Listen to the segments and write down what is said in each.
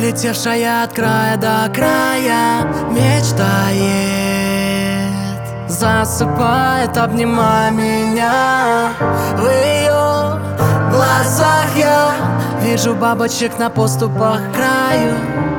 улетевшая от края до края, мечтает, засыпает, обнимая меня. В ее глазах я вижу бабочек на подступах к краю.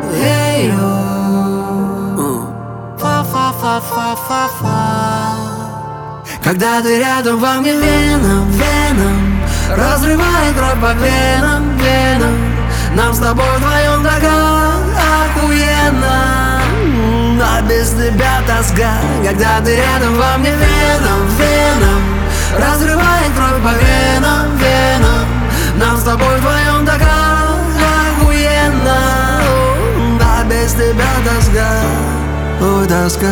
Фа-фа-фа-фа-фа-фа. Когда ты рядом, во мне веном разрывает кровь по венам. Нам с тобой вдвоем так охуенно, а без тебя тоска. Когда ты рядом, во мне веном разрывает кровь по венам. Нам с тобой вдвоем так охуенно, а без тебя тоска. Ой, тоска.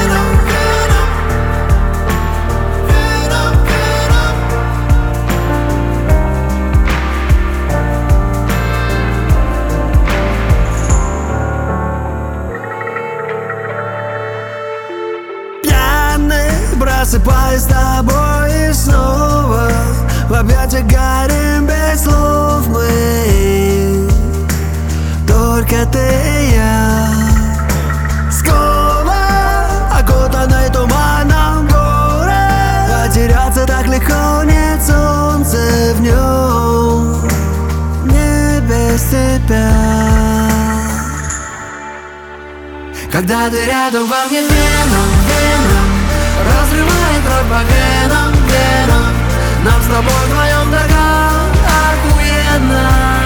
Просыпаюсь с тобой и снова в объятиях горим без слов мы. Только ты и я, скоро окутанной туманом город. Потеряться так легко, нет солнца в нем, не без тебя. Когда ты рядом, во мне веном разрывает кровь по венам. Нам с тобой вдвоем так охуенно.